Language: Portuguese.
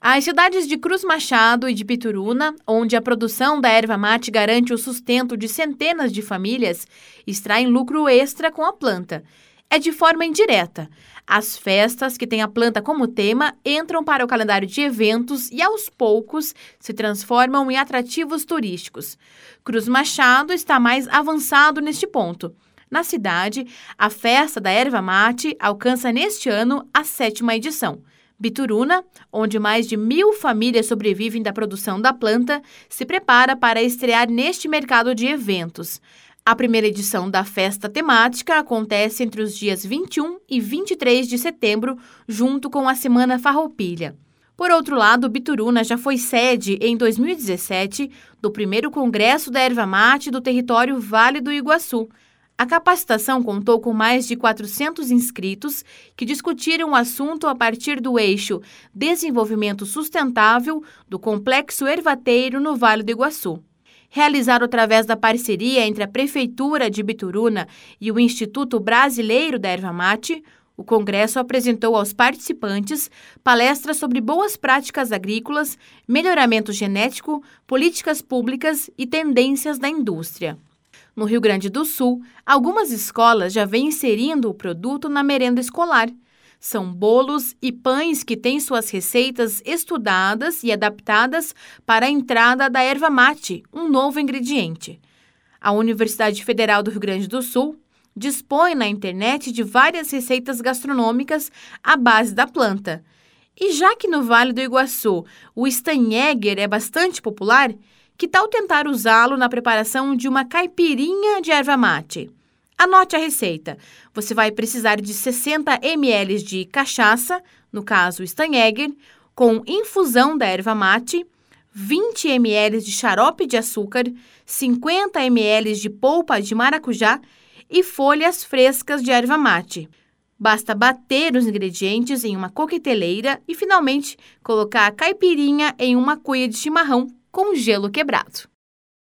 As cidades de Cruz Machado e de Bituruna, onde a produção da erva mate garante o sustento de centenas de famílias, extraem lucro extra com a planta. É de forma indireta. As festas que têm a planta como tema entram para o calendário de eventos e, aos poucos, se transformam em atrativos turísticos. Cruz Machado está mais avançado neste ponto. Na cidade, a festa da erva mate alcança neste ano a 7ª edição. Bituruna, onde mais de 1.000 famílias sobrevivem da produção da planta, se prepara para estrear neste mercado de eventos. A primeira edição da festa temática acontece entre os dias 21 e 23 de setembro, junto com a Semana Farroupilha. Por outro lado, Bituruna já foi sede, em 2017, do primeiro Congresso da Erva Mate do território Vale do Iguaçu. A capacitação contou com mais de 400 inscritos que discutiram o assunto a partir do eixo Desenvolvimento Sustentável do Complexo Ervateiro no Vale do Iguaçu. Realizado através da parceria entre a Prefeitura de Bituruna e o Instituto Brasileiro da Erva Mate, o congresso apresentou aos participantes palestras sobre boas práticas agrícolas, melhoramento genético, políticas públicas e tendências da indústria. No Rio Grande do Sul, algumas escolas já vêm inserindo o produto na merenda escolar. São bolos e pães que têm suas receitas estudadas e adaptadas para a entrada da erva mate, um novo ingrediente. A Universidade Federal do Rio Grande do Sul dispõe na internet de várias receitas gastronômicas à base da planta. E já que no Vale do Iguaçu o Steinegger é bastante popular, que tal tentar usá-lo na preparação de uma caipirinha de erva mate? Anote a receita. Você vai precisar de 60 ml de cachaça, no caso Steinegger, com infusão da erva mate, 20 ml de xarope de açúcar, 50 ml de polpa de maracujá e folhas frescas de erva mate. Basta bater os ingredientes em uma coqueteleira e, finalmente, colocar a caipirinha em uma cuia de chimarrão com gelo quebrado.